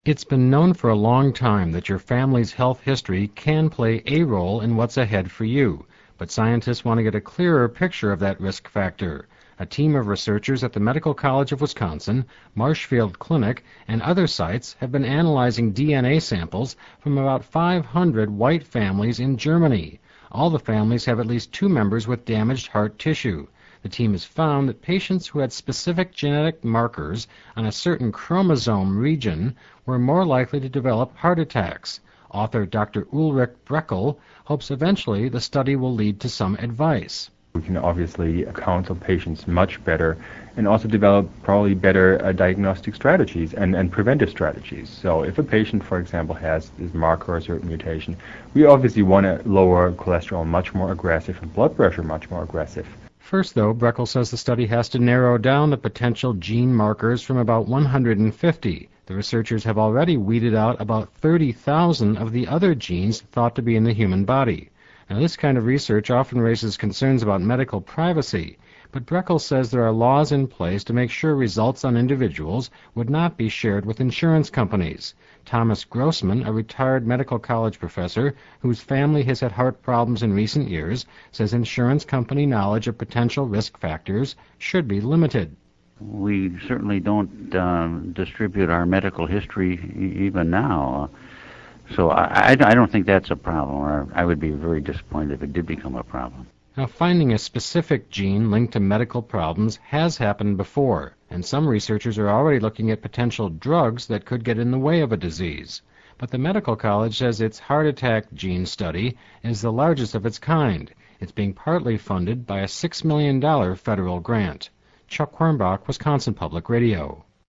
It's been known for a long time that your family's health history can play a role in what's ahead for you, but scientists want to get a clearer picture of that risk factor. A team of researchers at the Medical College of Wisconsin, Marshfield Clinic, and other sites have been analyzing DNA samples from about 500 white families in Germany. All the families have at least two members with damaged heart tissue. The team has found that patients who had specific genetic markers on a certain chromosome region were more likely to develop heart attacks. Author Dr. Ulrich Breckel hopes eventually the study will lead to some advice. We can obviously counsel patients much better and also develop probably better diagnostic strategies and preventive strategies. So if a patient, for example, has this marker or certain mutation, we obviously want to lower cholesterol much more aggressive and blood pressure much more aggressive. First, though, Breckel says the study has to narrow down the potential gene markers from about 150. The researchers have already weeded out about 30,000 of the other genes thought to be in the human body. Now, this kind of research often raises concerns about medical privacy, but Breckel says there are laws in place to make sure results on individuals would not be shared with insurance companies. Thomas Grossman, a retired medical college professor whose family has had heart problems in recent years, says insurance company knowledge of potential risk factors should be limited. We certainly don't distribute our medical history even now. So I don't think that's a problem, or I would be very disappointed if it did become a problem. Now, finding a specific gene linked to medical problems has happened before, and some researchers are already looking at potential drugs that could get in the way of a disease. But the medical college says its heart attack gene study is the largest of its kind. It's being partly funded by a $6 million federal grant. Chuck Hornbach, Wisconsin Public Radio.